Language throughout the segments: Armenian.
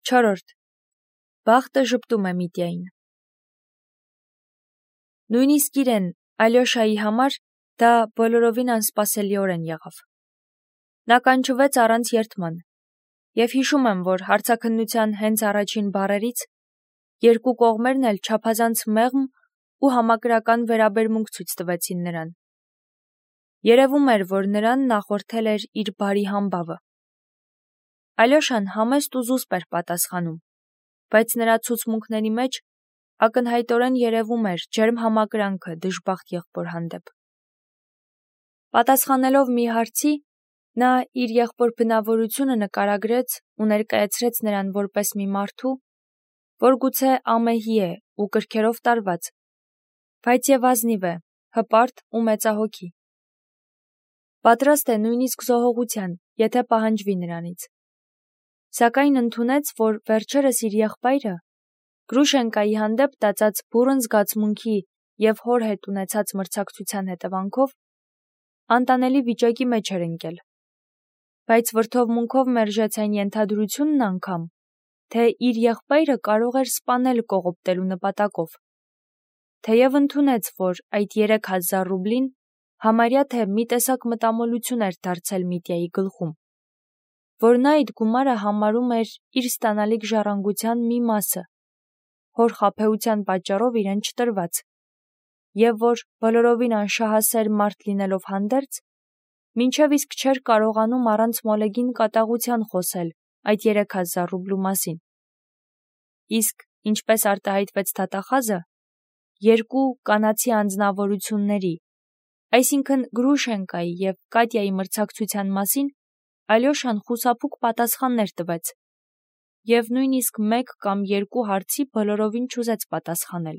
4. Բախտը ժպտում է Միտյային։ Նույնիսկ իրեն, Ալյոշայի համար, դա բոլորովին անսպասելիորեն եղավ։ Նա կանչվեց առանց երդման, և հիշում եմ, որ հարցաքննության հենց առաջին բառերից երկու կողմերն էլ չափազանց մեղմ ու համակրական վերաբերմունք ցույց տվեցին նրան։ Երևում էր, որ նրան նախորդել էր իր բարի համբավը։ Ալյոշան համեստ ու զուսպ էր պատասխանում, բայց նրա ցուցմունքների մեջ ակնհայտորեն երևում էր ջերմ համակրանքը դժբախտ եղբոր հանդեպ։ Պատասխանելով մի հարցի, նա իր եղբոր բնավորությունը նկարագրեց ու ներկայացրեց նրան որպես մի մարդու, որ գուցե ամեհի է ու կրքերով տարված, բայց և ազնիվ է, հպարտ ու մեծահոգի։ Պատրաստ է նույնիսկ զոհողության, եթե պահանջվի նրանից։ Սակայն ընդունեց, որ վերջերս իր եղբայրը Գրուշենկայի հանդեպ տածած բուռն զգացմունքի և հոր հետ ունեցած մրցակցության հետևանքով անտանելի վիճակի մեջ էր ընկել, բայց վրդովմունքով մերժեց այն ենթադրությունն անգամ, թե իր եղբայրը կարող էր սպանել կողոպտելու նպատակով, թեև ընդունեց, որ այդ 3000 ռուբլին համարյա թե մի տեսակ մտամոլություն էր դարձել Միտյայի գլխում, որ նա այդ գումարը համարում էր իր ստանալիք ժառանգության մի մասը, հոր խաբեության պատճառով իրեն չտրված, և որ բոլորովին անշահասեր մարդ լինելով հանդերձ, մինչև իսկ չէր կարողանում առանց մոլեգին կատաղության խոսել այդ 3000 ռուբլու մասին։ Իսկ ինչպես արտահայտվեց դատախազը, երկու կանացի անձնավորությունների, այսինքն Գրուշենկայի և Կատյայի մրցակցության մասին Ալյոշան խուսափուկ պատասխաններ տվեց և նույնիսկ մեկ կամ երկու հարցի բոլորովին չուզեց պատասխանել։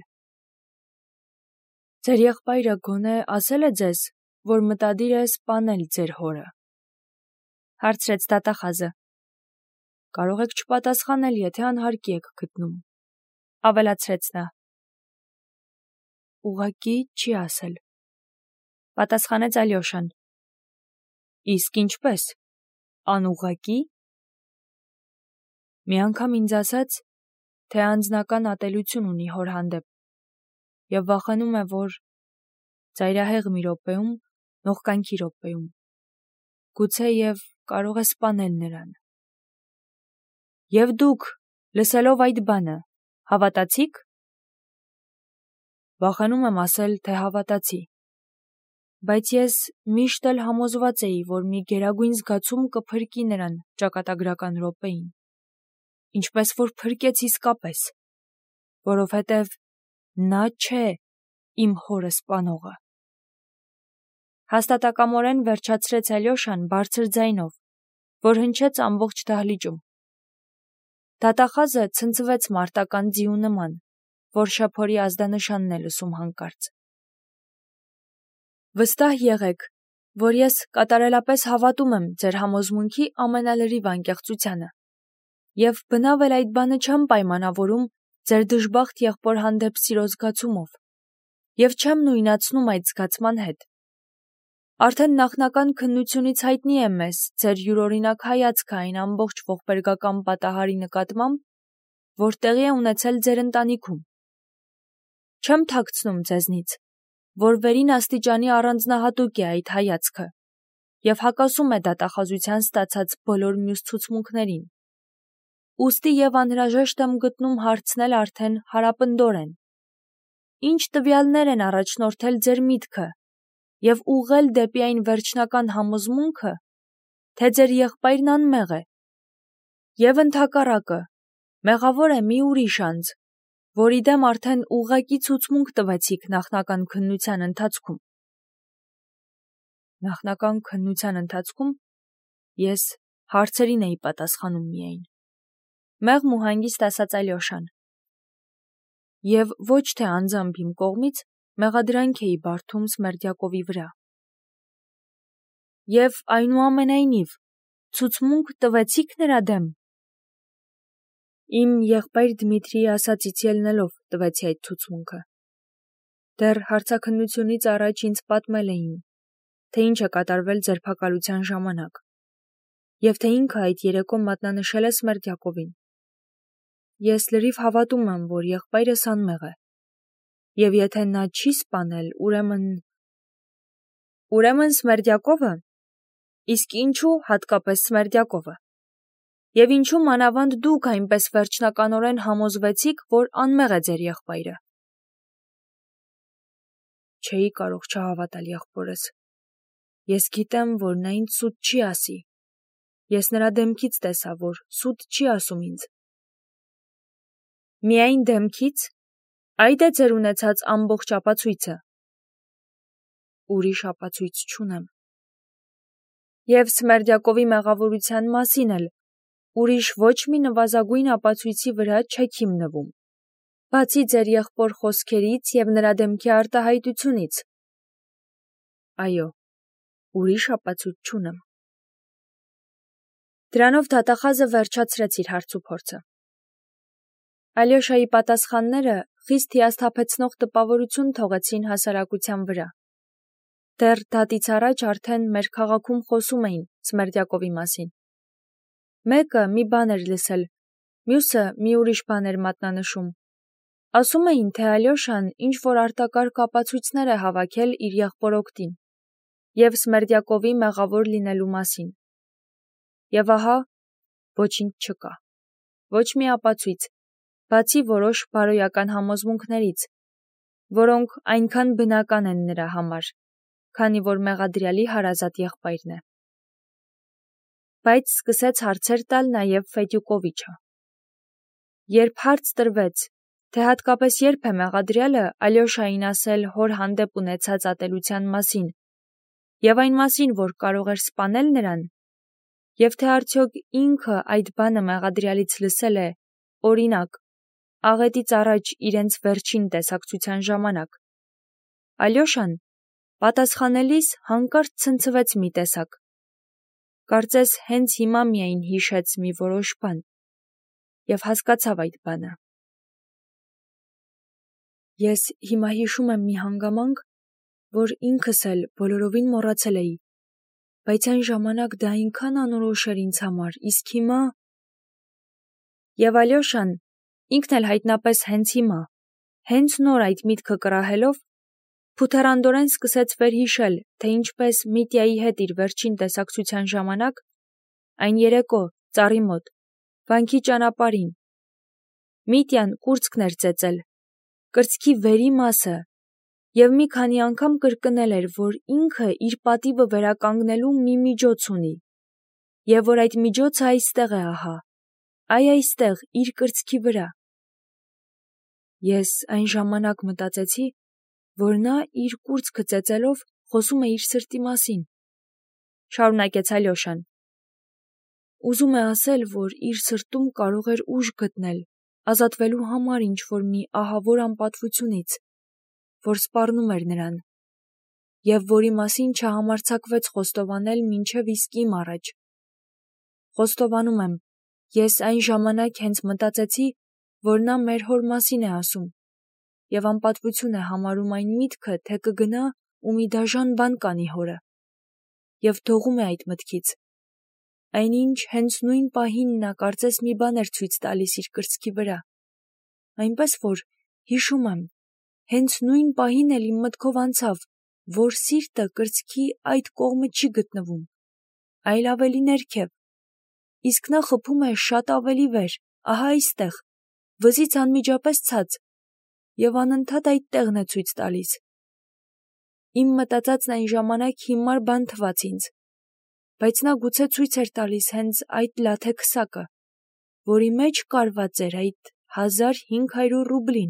Ձեր եղբայրը գոնե ասել է ձեզ, որ մտադիր է սպանել ձեր հորը, հարցրեց դատախազը։ Կարող եք չպատասխանել, եթե անհարկի եք գտնում, ավելացրեց նա։ Ուղղակի չի ասել, պատասխանեց Ալյոշան։ Իսկ ինչպես, անուղղակի։ Մի անգամ ինձ ասաց, թե անձնական ատելություն ունի հոր հանդեպ և վախենում է, որ ծայրահեղ մի րոպեում, նողկանքի րոպեում, գուցե և կարող է սպանել նրան։ Եվ դուք, լսելով այդ բանը, հավատացի՞ք։ Վախենում եմ ասել, թե հավատացի, բայց ես միշտ էլ համոզված էի, որ մի գերագույն զգացում կփրկի նրան ճակատագրական րոպեին, ինչպես որ փրկեց իսկապես, որովհետև նա չէ իմ հորը սպանողը։ Հաստատակամորեն վերջացրեց Ալյոշան բարձր ձայնով, որ հնչեց ամբողջ դահլիճում։ Դատախազը ցնցվեց մարտական ձիու նման, որ շեփորի ազդանշանն է լսում հանկարծ։ Վստահ եղեք, որ ես կատարելապես հավատում եմ ձեր համոզմունքի ամենալրիվ անկեղծությանը, և բնավ էլ այդ բանը չեմ պայմանավորում ձեր դժբախտ եղբոր հանդեպ սիրո զգացումով, և չեմ նույնացնում այդ զգացման հետ։ Արդեն նախնական քննությունից հայտնի է մեզ ձեր յուրօրինակ հայացքը այն ամբողջ ողբերգական պատահարի նկատմամբ, որ տեղի է ունեցել ձեր ընտանիքում։ Չեմ թաքցնում ձեզնից, որ վերին աստիճանի առանձնահատուկ է այդ հայացքը և հակասում է դատախազության ստացած բոլոր մյուս ցուցմունքներին։ Ուստի և անհրաժեշտ եմ գտնում հարցնել արդեն հարապնդորեն. Ինչ տվյալներ են առաջնորդել ձեր միտքը և ուղղել դեպի այն վերջնական համոզմունքը, թե ձեր եղբայրն անմեղ է, և ընդհակառակը, մեղավոր է մի ուրիշ անձ, որի դեմ արդեն ուղղակի ցուցմունք տվեցիք նախնական քննության ընթացքում։ Նախնական քննության ընթացքում ես հարցերին էի պատասխանում միայն, մեղմ ու հանգիստ ասաց Ալյոշան, և ոչ թե անձամբ իմ կողմից մեղադրանք էի բարդում Սմերդյակովի վրա։ Եվ այնուամենայնիվ, ցուցմունք տվեցիք նրա դեմ։ Իմ եղբայր Դմիտրիի ասածից ելնելով տվեցի այդ ցուցմունքը։ Դեռ հարցաքննությունից առաջ ինձ պատմել էին, թե ինչ է կատարվել ձերբակալության ժամանակ, և թե ինքը այդ երեկո մատնանշել է Սմերդյակովին, Ես լրիվ հավատում եմ, որ եղբայրս անմեղ է։ Եվ եթե նա չի սպանել, ուրեմն Սմերդյակովը։ Իսկ ինչու հատկապես Սմերդյակովը։ Եվ ինչու մանավանդ դուք այնպես վերջնականորեն համոզվեցիք, որ անմեղ է ձեր եղբայրը։ Չէի կարող չհավատալ եղբորս։ Ես գիտեմ, որ նա ինձ սուտ չի ասի։ Ես նրա դեմքից տեսա, որ սուտ չի ասում ինձ։ Միայն դեմքից։ Այդ է ձեր ունեցած ամբողջ ապացույցը։ Ուրիշ ապացույց չունեմ։ Եվ Սմերդյակովի մեղավորության մասին էլ ուրիշ ոչ մի նվազագույն ապացույցի վրա չեք հիմնվում, բացի ձեր եղբոր խոսքերից և նրա դեմքի արտահայտությունից։ Այո, ուրիշ ապացույց չունեմ։ Դրանով դատախազը վերջացրեց իր հարցուփորձը։ Ալյոշայի պատասխանները խիստ հիասթափեցնող տպավորություն թողեցին հասարակության վրա։ Դեռ դատից առաջ արդեն մեր քաղաքում խոսում էին Սմերդյակովի մասին։ Մեկը մի բան էր լսել, մյուսը մի ուրիշ բան էր մատնանշում։ Ասում էին, թե Ալյոշան ինչ-որ արտակարգ ապացույցներ է հավաքել իր եղբոր օգտին և Սմերդյակովի մեղավոր լինելու մասին։ Եվ ահա, ոչինչ չկա։ Ոչ մի ապացույց, բացի որոշ բարոյական համոզմունքներից, որոնք այնքան բնական են նրա համար, քանի որ մեղադրյալի հարազատ եղբայրն է։ Բայց սկսեց հարցեր տալ նաև Ֆեդյուկովիչը։ Երբ հարց տրվեց, թե հատկապես երբ է մեղադրյալը Ալյոշային ասել հոր հանդեպ ունեցած ատելության մասին և այն մասին, որ կարող էր սպանել նրան, և թե արդյոք ինքը այդ բանը մեղադրյալից լսել է, օրինակ, աղետից առաջ իրենց վերջին տեսակցության ժամանակ, Ալյոշան պատասխանելիս հանկարծ ցնցվեց մի տեսակ։ Կարծես հենց հիմա միայն հիշեց մի որոշ բան և հասկացավ այդ բանը։ Ես հիմա հիշում եմ մի հանգամանք, որ ինքս էլ բոլորովին մոռացել էի, բայց այն ժամանակ դա այնքան անորոշ էր ինձ համար, իսկ հիմա… Եվ Ալյոշան, ինքն էլ հայտնապես հենց հիմա, հենց նոր այդ միտքը կռահելով, փութեռանդորեն սկսեց վերհիշել, թե ինչպես Միտյայի հետ իր վերջին տեսակցության ժամանակ, այն երեկո, ծառի մոտ, վանքի ճանապարհին, Միտյան կուրծքն էր ծեծել, կրծքի վերի մասը, և մի քանի անգամ կրկնել էր, որ ինքը իր պատիվը վերականգնելու մի միջոց ունի, և որ այդ միջոցը այստեղ է ահա, այստեղ, իր կրծքի վրա։ Ես այն ժամանակ մտածեցի, որ նա իր կուրծքը ծեծելով խոսում է իր սրտի մասին։ Շարունակեց Ալյոշան։ Ուզում է ասել, որ իր սրտում կարող էր ուժ գտնել, ազատվելու համար ինչ-որ մի ահավոր անպատվությունից, որ սպառնում էր նրան, և որի մասին չհամարձակվեց խոստովանել մինչև իսկ իմ առաջ։ Խոստովանում եմ, ես այն ժամանակ հենց մտածեցի, որ նա մեր հոր մասին է ասում, և անպատվություն է համարում այն միտքը, թե կգնա ու մի դաժան բան կանի հորը, և դողում է այդ մտքից։ Այնինչ հենց նույն պահին նա կարծես մի բան էր ցույց տալիս իր կրծքի վրա, այնպես որ, հիշում եմ, հենց նույն պահին էլ իմ մտքով անցավ, որ սիրտը կրծքի այդ կողմը չի գտնվում, այլ ավելի ներքև, իսկ նա խփում է շատ ավելի վեր, ահա այստեղ, վզից անմիջապես ցած, և անընդհատ այդ տեղն է ցույց տալիս։ Իմ մտածածն այն ժամանակ հիմար բան թվաց ինձ, բայց նա գուցե ցույց էր տալիս հենց այդ լաթե քսակը, որի մեջ կարված էր այդ 1500 ռուբլին։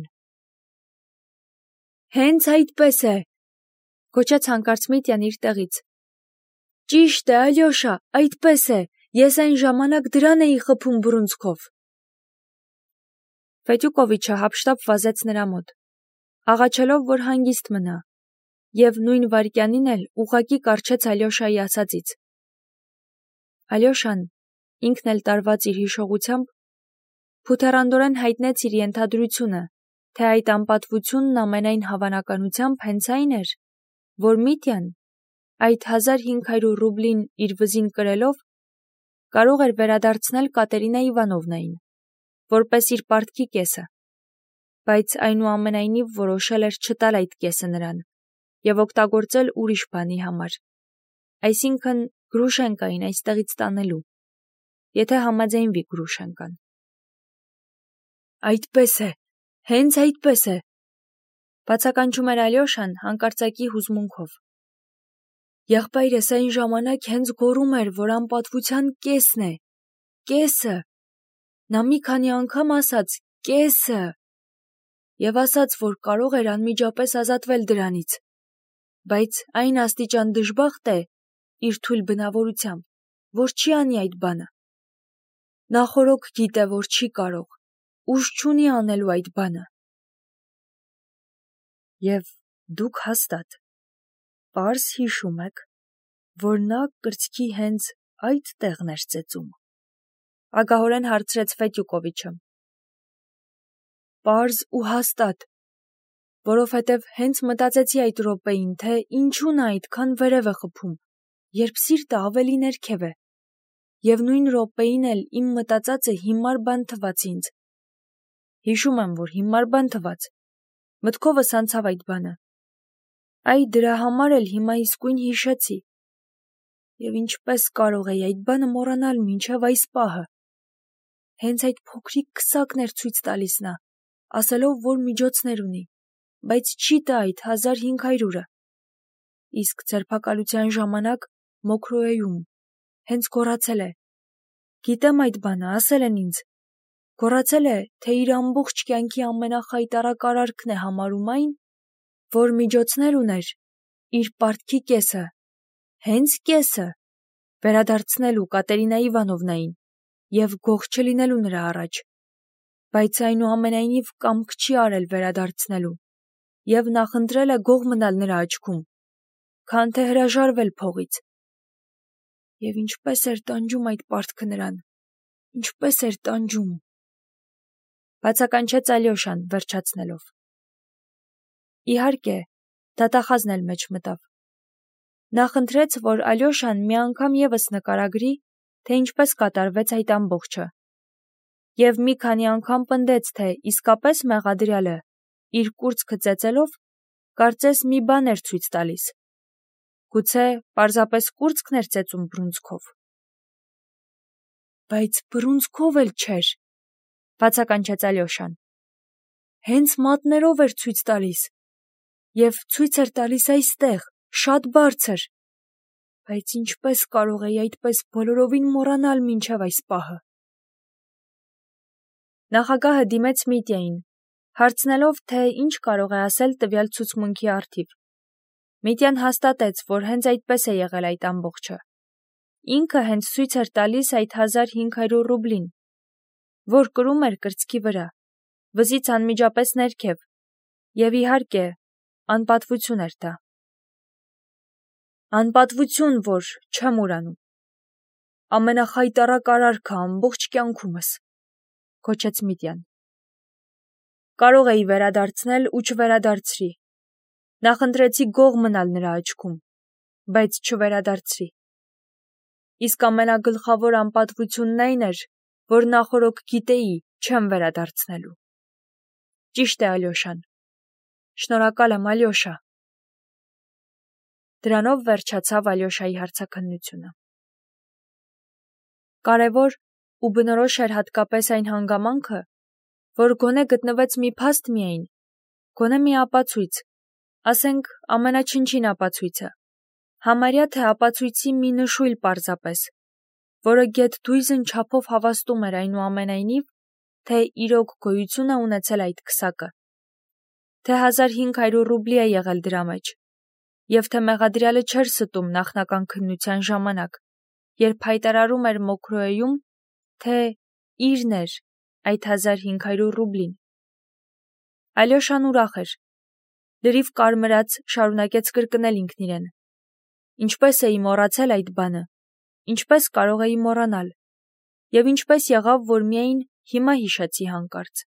Հենց այդպես է, գոչեց հանկարծ Միտյան իր տեղից։ Ճիշտ է, Ալյոշա, այդպես է, ես այն ժամանակ դրան էի խփում բռունցքով։ Ֆեդյուկովիչը հափշտապ վազեց նրա մոտ, աղաչելով, որ հանգիստ մնա, և նույն վայրկյանին էլ ուղղակի կառչեց Ալյոշայի ասածից։ Ալյոշան, ինքն էլ տարված իր հիշողությամբ, փութեռանդորեն հայտնեց իր ենթադրությունը, թե այդ անպատվությունն ամենայն հավանականությամբ հենց այն էր, որ Միտյան, այդ 1500 ռուբլին իր վզին կրելով, կարող էր վերադարձնել Կատերինա Իվանովնային։ որպես իր պարտքի կեսը, բայց այնուամենայնիվ որոշել էր չտալ այդ կեսը նրան և օգտագործել ուրիշ բանի համար, այսինքն Գրուշենկային այստեղից տանելու, եթե համաձայնվի Գրուշենկան։ Այդպես է, հենց այդպես է, բացականչում էր Ալյոշան հանկարծակի հուզմունքով։ Եղբայրս այն ժամանակ հենց գոռում էր, որ անպատվության կեսն է, կեսը, նա մի քանի անգամ ասաց կեսը, և ասաց, որ կարող էր անմիջապես ազատվել դրանից, բայց այն աստիճան դժբախտ է իր թույլ բնավորությամբ, որ չի անի այդ բանը։ Նա խորոք գիտե, որ չի կարող, ուժ չունի անելու այդ բանը։ Եվ դուք հաստատ պարզ հիշում եք, որ նա կրծքի հենց այդ տեղն էր ծեծում, ագահորեն հարցրեց Ֆետյուկովիչը։ Պարզ ու հաստատ, որովհետև հենց մտածեցի այդ րոպեին, թե ինչու նա այդքան վերև է խփում, երբ սիրտը ավելի ներքև է, և նույն րոպեին էլ իմ մտածածը հիմար բան թվաց ինձ։ Հիշում եմ, որ հիմար բան թվաց, մտքովս անցավ այդ բանը։ Այ դրա համար էլ հիմա իսկույն հիշեցի։ Եվ ինչպես կարող էի այդ բանը մոռանալ մինչև այս պահը։ Հենց այդ փոքրիկ քսակն էր ցույց տալիս նա, ասելով, որ միջոցներ ունի, բայց չի տա այդ 1500-ը։ Իսկ ձերբակալության ժամանակ Մոկրոեում հենց գոռացել է. Գիտեմ այդ բանը, ասել են ինձ։ Գոռացել է, թե իր ամբողջ կյանքի ամենախայտառակ արարքն է համարում այն, որ միջոցներ ուներ իր պարտքի կեսը, հենց կեսը, վերադարձնելու Կատերինա Իվանովնային և գող չլինելու նրա առաջ, բայց այնուամենայնիվ կամք չի արել վերադարձնելու և նախընտրել է գող մնալ նրա աչքում, քան թե հրաժարվել փողից։ Եվ ինչպես էր տանջում այդ պարտքը նրան, ինչպես էր տանջում, բացականչեց Ալյոշան, վերջացնելով։ Իհարկե, դատախազն էլ մեջ մտավ։ Նա խնդրեց, որ Ալյոշան մի անգամ ևս նկարագրի, թե ինչպես կատարվեց այդ ամբողջը, և մի քանի անգամ պնդեց, թե իսկապես մեղադրյալը իր կուրծքը ծեծելով կարծես մի բան էր ցույց տալիս։ Գուցե պարզապես կուրծքն էր ծեծում բռունցքով։ Բայց բռունցքով էլ չէր, բացականչեց Ալյոշան։ Հենց մատներով էր ցույց տալիս, և ցույց էր տալիս այստեղ, շատ բարձր, բայց ինչպես կարող էի այդպես բոլորովին մոռանալ մինչև այս պահը։ Նախագահը դիմեց Միտյային, հարցնելով, թե ինչ կարող է ասել տվյալ ցուցմունքի առթիվ։ Միտյան հաստատեց, որ հենց այդպես է եղել այդ ամբողջը։ Ինքը հենց ցույց էր տալիս այդ 1500 ռուբլին, որ կրում էր կրծքի վրա, վզից անմիջապես ներքև, և իհարկե, անպատվություն էր դա։ Անպատվություն, որ չեմ ուրանում։ Ամենախայտառակ արարքը ամբողջ կյանքումս, գոչեց Միտյան։ Կարող էի վերադարձնել ու չվերադարձրի։ Նախընտրեցի գող մնալ նրա աչքում, բայց չվերադարձրի։ Իսկ ամենագլխավոր անպատվությունն այն էր, որ նախօրոք գիտեի չեմ վերադարձնելու։ Ճիշտ է, Ալյոշան։ Շնորհակալ եմ, Ալյոշա։ Դրանով վերջացավ Ալյոշայի հարցաքննությունը։ Կարևոր ու բնորոշ էր հատկապես այն հանգամանքը, որ գոնե գտնվեց մի փաստ միայն, գոնե մի ապացույց, ասենք ամենաչնչին ապացույցը, համարյա թե ապացույցի մի նշույլ պարզապես, որը գեթ-դույզն չափով հավաստում էր այնուամենայնիվ, թե իրոք գոյություն է ունեցել այդ քսակը, թե 1500 ռուբլի է եղել դրա մեջ, և թե մեղադրյալը չէր ստում նախնական քննության ժամանակ, երբ հայտարարում էր Մոկրոեում, թե իրն էր այդ 1500 ռուբլին։ Ալյոշան ուրախ էր, լրիվ կարմրած շարունակեց կրկնել ինքն իրեն. ինչպես էի մոռացել այդ բանը, ինչպես կարող էի մոռանալ, և ինչպես եղավ, որ միայն հիմա հիշեցի հանկարծ։